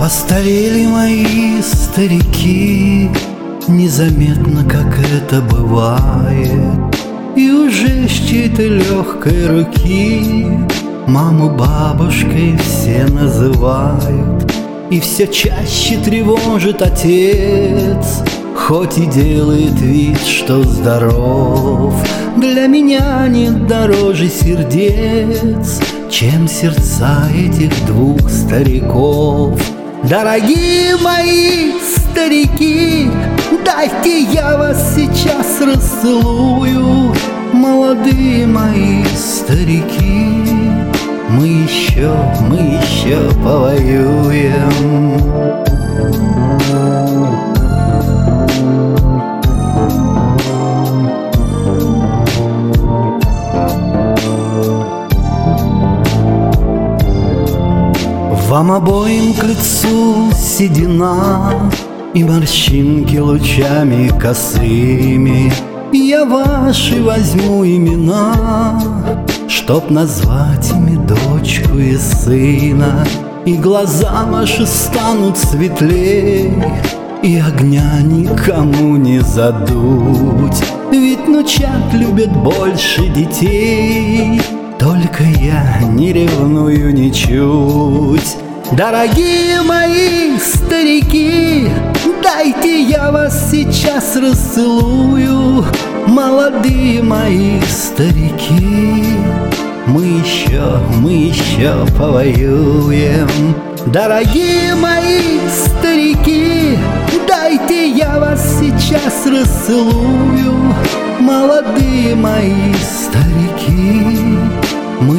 Постарели мои старики, незаметно, как это бывает, и уже с чьей-то легкой руки маму бабушкой все называют. И все чаще тревожит отец, хоть и делает вид, что здоров. Для меня нет дороже сердец, чем сердца этих двух стариков. Дорогие мои старики, дайте я вас сейчас расцелую. Молодые мои старики, мы еще повоюем. Вам обоим к лицу седина и морщинки лучами косыми. Я ваши возьму имена, чтоб назвать ими дочку и сына. И глаза ваши станут светлей, и огня никому не задуть. Ведь внучат любят больше детей, только я не ревную ничуть. Дорогие мои старики, дайте я вас сейчас расцелую. Молодые мои старики, мы еще повоюем. Дорогие мои старики, дайте я вас сейчас расцелую. Молодые мои старики, мы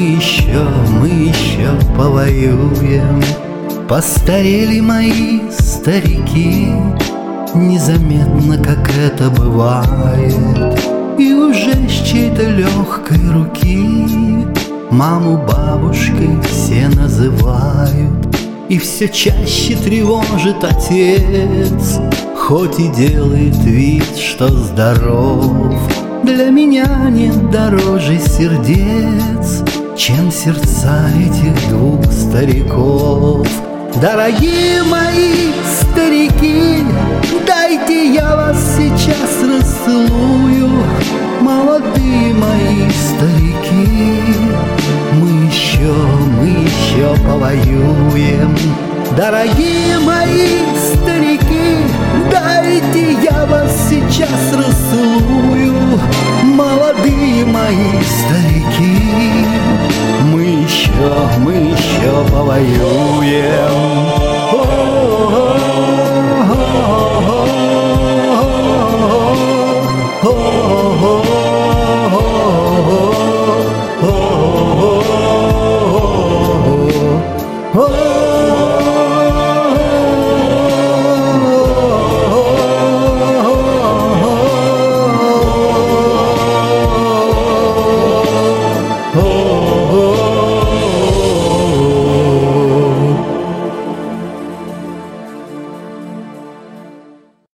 еще повоюем. Постарели мои старики, незаметно, как это бывает, и уже с чьей-то легкой руки маму бабушкой все называют. И все чаще тревожит отец, хоть и делает вид, что здоров. Для меня нет дороже сердец, чем сердца этих двух стариков. Дорогие мои старики, дайте я вас сейчас расцелую. Молодые мои старики, мы еще повоюем. Дорогие мои старики, дайте я вас сейчас расцелую. Молодые мои старики, мы еще повоюем.